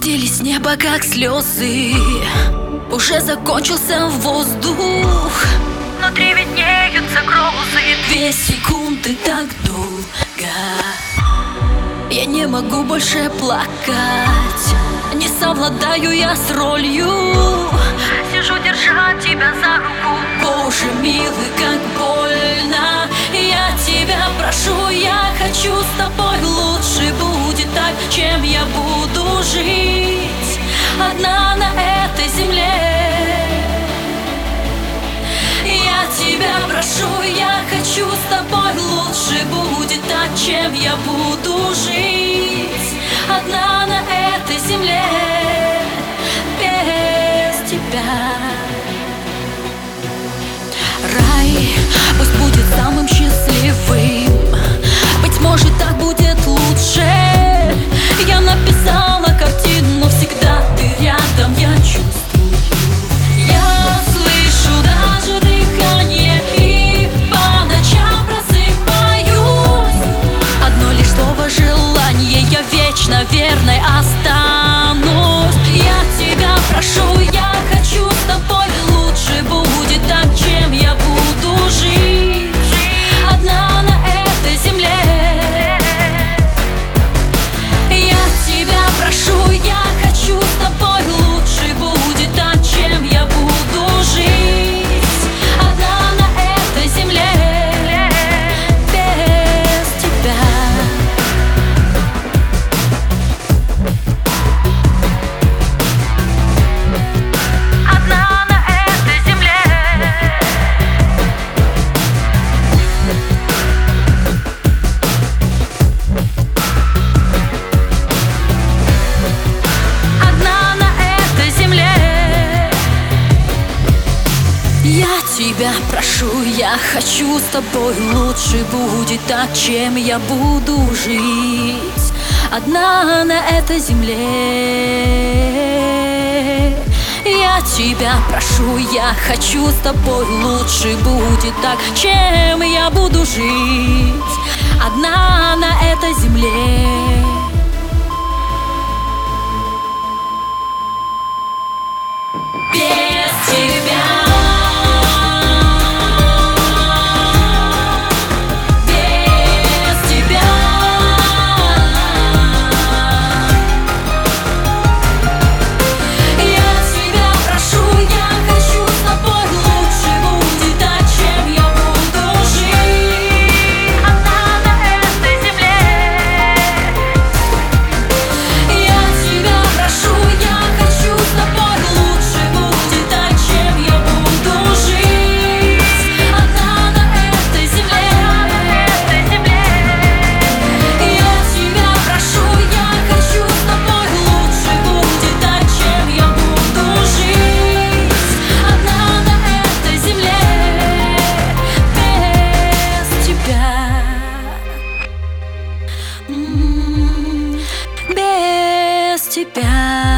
Скатились с неба, как слезы. Уже закончился воздух. Внутри виднеются грозы. 2 секунды так долго. Я не могу больше плакать. Не совладаю я с ролью. Сижу, держа тебя за руку. Боже милый, как больно. Я тебя прошу, я хочу с тобой. Лучше будет так, чем я буду жить одна на этой земле. Я тебя прошу, я хочу с тобой. Лучше будет так, чем я буду жить одна на этой земле без тебя. Рай пусть будет самым счастливым. Быть может, так будет лучше. Я написала картину, всегда ты рядом, я чувствую. Я слышу даже дыхание и по ночам просыпаюсь. Одно лишь слово желание, я вечно верной останусь. Я тебя прошу, я хочу с тобой. Лучше будет так, чем я буду жить одна на этой земле. Я тебя прошу, я хочу с тобой. Лучше будет так, чем я буду жить одна на этой земле без тебя. Одна на этой земле. Одна на этой земле. Я тебя прошу, я хочу с тобой. Лучше будет так, чем я буду жить одна на этой земле. Я тебя прошу, я хочу с тобой. Лучше будет так, чем я буду жить одна на этой земле. Без тебя. Без тебя.